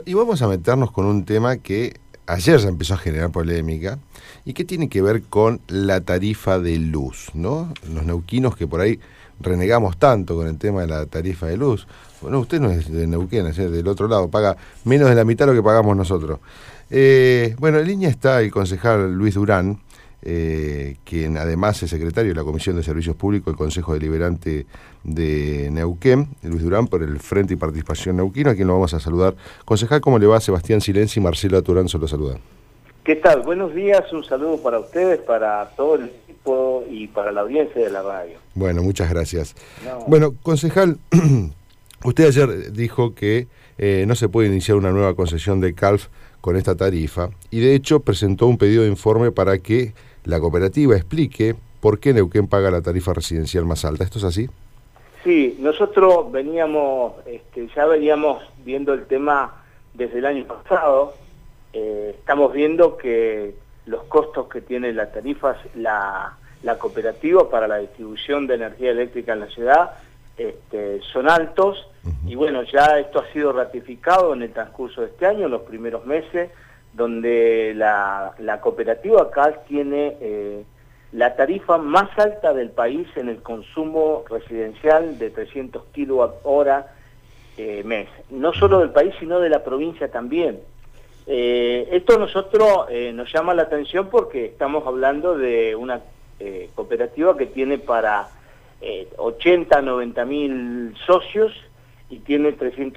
y vamos a meternos con un tema que ayer ya empezó a generar polémica y que tiene que ver con la tarifa de luz, ¿no? Los neuquinos que por ahí renegamos tanto con el tema de la tarifa de luz. Bueno, usted no es de Neuquén, es del otro lado, paga menos de la mitad de lo que pagamos nosotros. Bueno, en línea está el concejal Luis Durán, quien además es secretario de la Comisión de Servicios Públicos del Consejo Deliberante de Neuquén, Luis Durán, por el Frente y Participación Neuquino, a quien lo vamos a saludar. Concejal, ¿cómo le va? Sebastián Silenzi y Marcelo Aturanzo lo saludan. ¿Qué tal? Buenos días, un saludo para ustedes, para todo el equipo y para la audiencia de la radio. Bueno, muchas gracias. Bueno, concejal, usted ayer dijo que no se puede iniciar una nueva concesión de CALF con esta tarifa y de hecho presentó un pedido de informe para que la cooperativa explique por qué Neuquén paga la tarifa residencial más alta. ¿Esto es así? Sí, nosotros ya veníamos viendo el tema desde el año pasado. Estamos viendo que los costos que tiene la tarifa, la cooperativa para la distribución de energía eléctrica en la ciudad son altos. Y bueno, ya esto ha sido ratificado en el transcurso de este año, en los primeros meses, donde la cooperativa acá tiene la tarifa más alta del país en el consumo residencial de 300 kWh mes. No solo del país, sino de la provincia también. Esto a nosotros nos llama la atención porque estamos hablando de una cooperativa que tiene para 80, 90 mil socios y tiene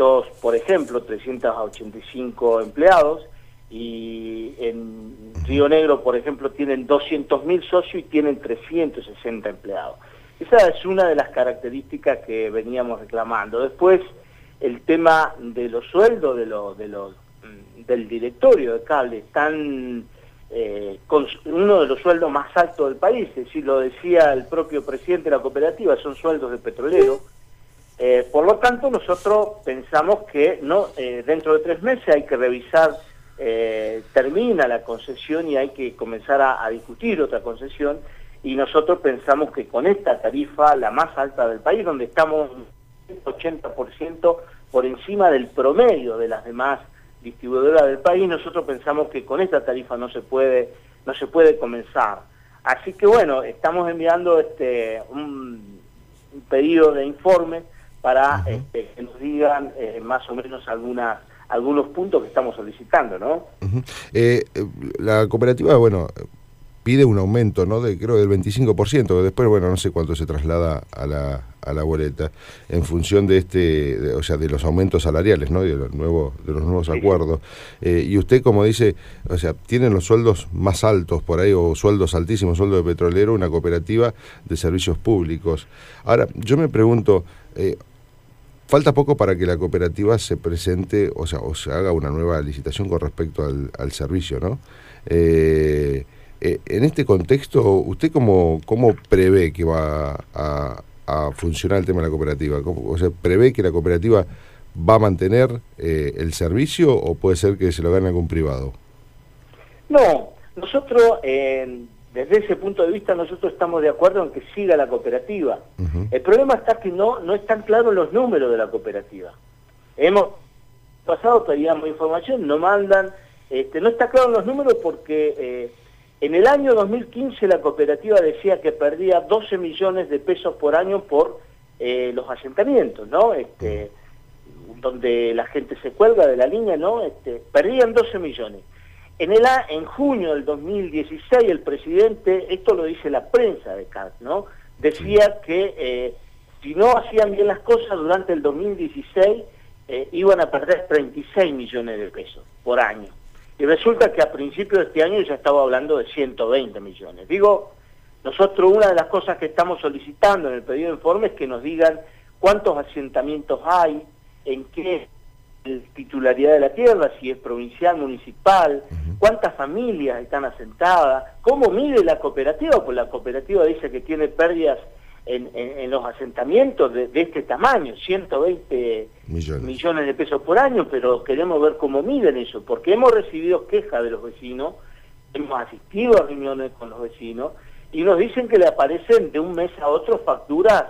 385 empleados, y en Río Negro, por ejemplo, tienen 200.000 socios y tienen 360 empleados. Esa es una de las características que veníamos reclamando. Después, el tema de los sueldos del directorio de cable están con uno de los sueldos más altos del país, es decir, lo decía el propio presidente de la cooperativa, son sueldos de petrolero. Por lo tanto, nosotros pensamos que dentro de 3 meses hay que revisar, termina la concesión y hay que comenzar a discutir otra concesión, y nosotros pensamos que con esta tarifa, la más alta del país, donde estamos 80% por encima del promedio de las demás distribuidora del país, nosotros pensamos que con esta tarifa no se puede comenzar. Así que bueno, estamos enviando un pedido de informe para que nos digan más o menos algunos puntos que estamos solicitando, ¿no? La cooperativa, bueno, pide un aumento, ¿no? Creo del 25%, que después, bueno, no sé cuánto se traslada a la boleta, en función de de los aumentos salariales, ¿no? De los nuevos acuerdos. Y usted, como dice, o sea, tienen los sueldos más altos por ahí, o sueldos altísimos, sueldo de petrolero, una cooperativa de servicios públicos. Ahora, yo me pregunto, falta poco para que la cooperativa se presente, o se haga una nueva licitación con respecto al servicio, ¿no? En este contexto, ¿usted cómo prevé que va a funcionar el tema de la cooperativa? ¿Prevé que la cooperativa va a mantener el servicio o puede ser que se lo gane algún privado? No, nosotros, desde ese punto de vista, nosotros estamos de acuerdo en que siga la cooperativa. El problema está que no están claros los números de la cooperativa. Hemos pasado, pedíamos información, no mandan, no está claro los números porque en el año 2015 la cooperativa decía que perdía 12 millones de pesos por año por los asentamientos, ¿no? Donde la gente se cuelga de la línea, ¿no? Perdían 12 millones. En junio del 2016 el presidente, esto lo dice la prensa de CAT, ¿no? Decía que si no hacían bien las cosas durante el 2016 iban a perder 36 millones de pesos por año. Y resulta que a principios de este año ya estaba hablando de 120 millones. Digo, nosotros una de las cosas que estamos solicitando en el pedido de informe es que nos digan cuántos asentamientos hay, en qué titularidad de la tierra, si es provincial, municipal, cuántas familias están asentadas, cómo mide la cooperativa, pues la cooperativa dice que tiene pérdidas en los asentamientos de este tamaño, 120 millones de pesos por año, pero queremos ver cómo miden eso, porque hemos recibido quejas de los vecinos, hemos asistido a reuniones con los vecinos, y nos dicen que le aparecen de un mes a otro facturas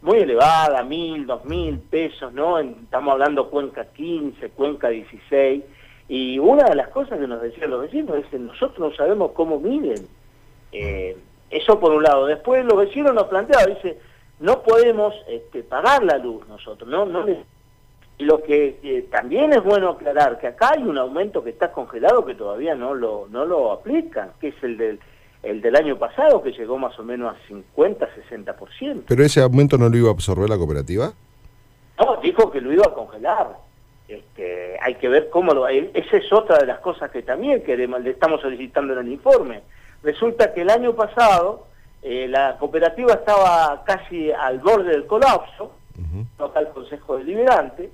muy elevada, 1.000, 2.000 pesos, ¿no? Estamos hablando Cuenca 15, Cuenca 16, y una de las cosas que nos decían los vecinos es que nosotros no sabemos cómo miden. Eso por un lado. Después los vecinos nos planteaban, dice, no podemos pagar la luz nosotros, no lo que también es bueno aclarar, que acá hay un aumento que está congelado que todavía no lo aplican, que es el del año pasado, que llegó más o menos a 50, 60%. ¿Pero ese aumento no lo iba a absorber la cooperativa? No, dijo que lo iba a congelar. Hay que ver cómo esa es otra de las cosas que también le estamos solicitando en el informe. Resulta que el año pasado la cooperativa estaba casi al borde del colapso, local Consejo Deliberante,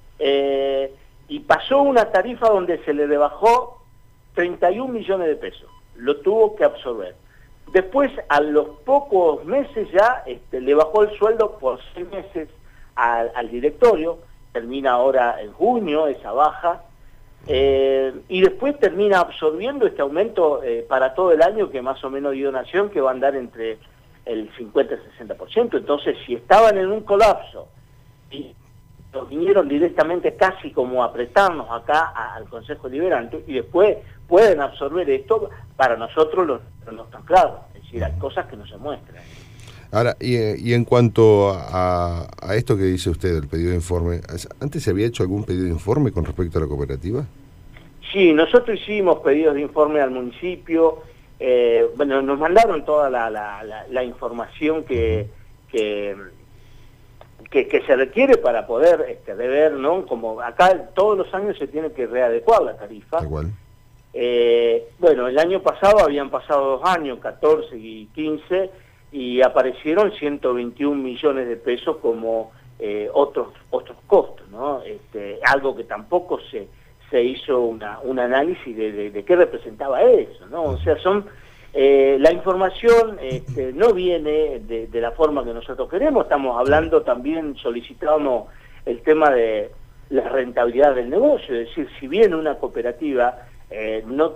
y pasó una tarifa donde se le rebajó 31 millones de pesos. Lo tuvo que absorber. Después, a los pocos meses ya, le bajó el sueldo por 6 meses al directorio, termina ahora en junio esa baja, y después termina absorbiendo este aumento para todo el año que más o menos dio Nación, que va a andar entre el 50 y 60%. Entonces, si estaban en un colapso y nos vinieron directamente casi como a apretarnos acá al Consejo Deliberante, y después pueden absorber esto, para nosotros no están claros. Es decir, hay cosas que no se muestran. Ahora, y en cuanto a esto que dice usted, el pedido de informe, ¿antes se había hecho algún pedido de informe con respecto a la cooperativa? Sí, nosotros hicimos pedidos de informe al municipio. Bueno, nos mandaron toda la información que se requiere para poder deber, ¿no? Como acá todos los años se tiene que readecuar la tarifa. Igual. Bueno, el año pasado habían pasado 2 años, 14 y 15, y aparecieron 121 millones de pesos como otros costos, ¿no? Algo que tampoco se hizo un análisis de qué representaba eso, ¿no? O sea, la información no viene de la forma que nosotros queremos. Estamos hablando también, solicitamos el tema de la rentabilidad del negocio, es decir, si bien una cooperativa no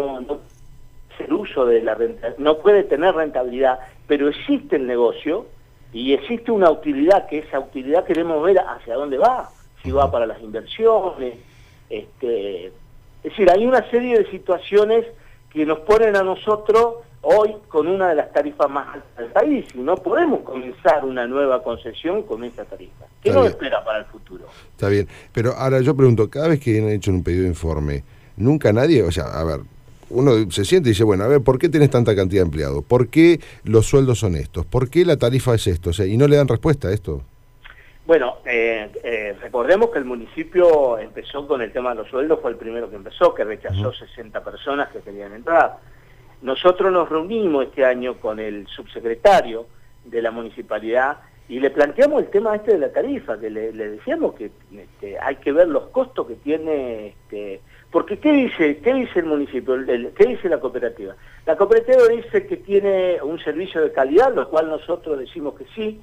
el uso de la renta, no puede tener rentabilidad, pero existe el negocio y existe una utilidad, que esa utilidad queremos ver hacia dónde va, si va para las inversiones. Es decir, hay una serie de situaciones que nos ponen a nosotros hoy con una de las tarifas más altas del país, y no podemos comenzar una nueva concesión con esa tarifa. ¿Qué nos espera para el futuro? Está bien, pero ahora yo pregunto, cada vez que han hecho un pedido de informe, nunca nadie, o sea, a ver, uno se siente y dice, bueno, a ver, ¿por qué tenés tanta cantidad de empleados? ¿Por qué los sueldos son estos? ¿Por qué la tarifa es esto? O sea, y no le dan respuesta a esto. Bueno, recordemos que el municipio empezó con el tema de los sueldos, fue el primero que empezó, que rechazó 60 personas que querían entrar. Nosotros nos reunimos este año con el subsecretario de la municipalidad y le planteamos el tema de la tarifa, que le decíamos que hay que ver los costos que tiene, porque ¿qué dice el municipio? ¿Qué dice la cooperativa? La cooperativa dice que tiene un servicio de calidad, lo cual nosotros decimos que sí.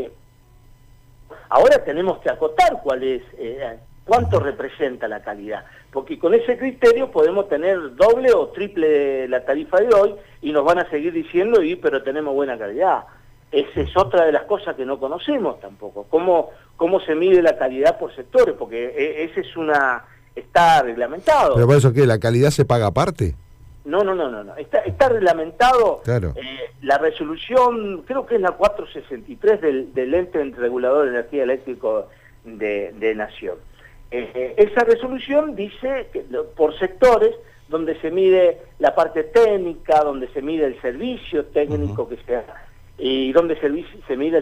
Ahora tenemos que acotar cuánto representa la calidad, porque con ese criterio podemos tener doble o triple la tarifa de hoy y nos van a seguir diciendo, pero tenemos buena calidad. Esa es otra de las cosas que no conocemos tampoco, cómo se mide la calidad por sectores, porque ese está reglamentado. ¿Pero por eso qué? ¿La calidad se paga aparte? No. Está reglamentado. Claro. La resolución, creo que es la 463 del ente regulador de energía eléctrica de Nación. Esa resolución dice que por sectores, donde se mide la parte técnica, donde se mide el servicio técnico que se haga, y donde se mide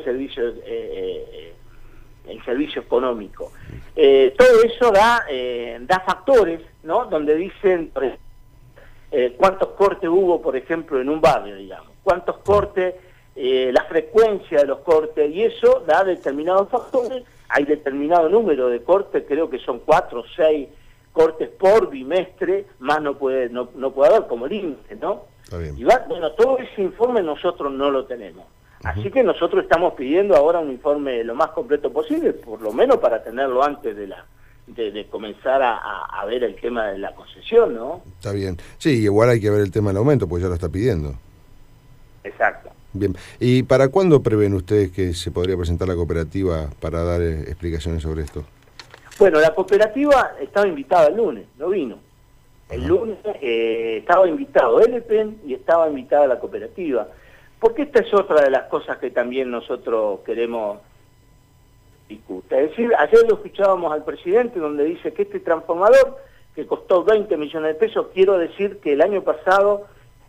el servicio económico. Todo eso da factores, ¿no? Donde dicen, por ejemplo, cuántos cortes hubo, por ejemplo, en un barrio, digamos, cuántos cortes, la frecuencia de los cortes, y eso da determinados factores. Hay determinado número de cortes, creo que son 4 o 6 cortes por bimestre, más no puede haber como límite, ¿no? Está bien. Y bueno, todo ese informe nosotros no lo tenemos. Así que nosotros estamos pidiendo ahora un informe lo más completo posible, por lo menos para tenerlo antes de comenzar a ver el tema de la concesión, ¿no? Está bien. Sí, igual hay que ver el tema del aumento, pues ya lo está pidiendo. Exacto. Bien. ¿Y para cuándo prevén ustedes que se podría presentar la cooperativa para dar explicaciones sobre esto? Bueno, la cooperativa estaba invitada el lunes, no vino. El lunes estaba invitado el EPEN y estaba invitada la cooperativa. Porque esta es otra de las cosas que también nosotros queremos discutir. Es decir, ayer lo escuchábamos al presidente donde dice que este transformador, que costó 20 millones de pesos, quiero decir que el año pasado,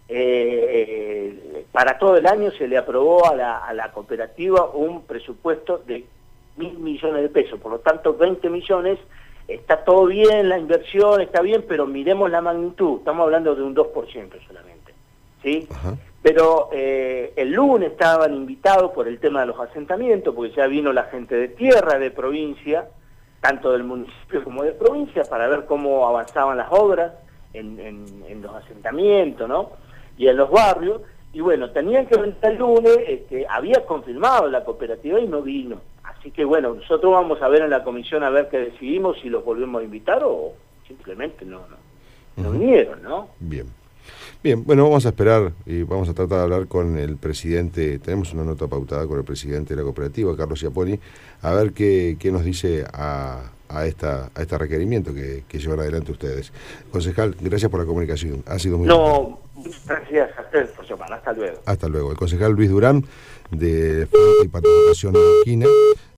para todo el año se le aprobó a la cooperativa un presupuesto de 1.000 millones de pesos. Por lo tanto, 20 millones, está todo bien, la inversión está bien, pero miremos la magnitud. Estamos hablando de un 2% solamente, ¿sí? Ajá. Pero el lunes estaban invitados por el tema de los asentamientos, porque ya vino la gente de tierra, de provincia, tanto del municipio como de provincia, para ver cómo avanzaban las obras en los asentamientos, ¿no? Y en los barrios. Y bueno, tenían que venir el lunes, había confirmado la cooperativa y no vino. Así que bueno, nosotros vamos a ver en la comisión a ver qué decidimos, si los volvemos a invitar o simplemente no vinieron, ¿no? Bien. Bien, bueno, vamos a esperar y vamos a tratar de hablar con el presidente. Tenemos una nota pautada con el presidente de la cooperativa, Carlos Ciapponi, a ver qué nos dice a este requerimiento que llevan adelante ustedes. Concejal, gracias por la comunicación. Ha sido muy No, muchas gracias a ustedes por llamar. Hasta luego. Hasta luego. El concejal Luis Durán, de Frente y Participación Neuquina.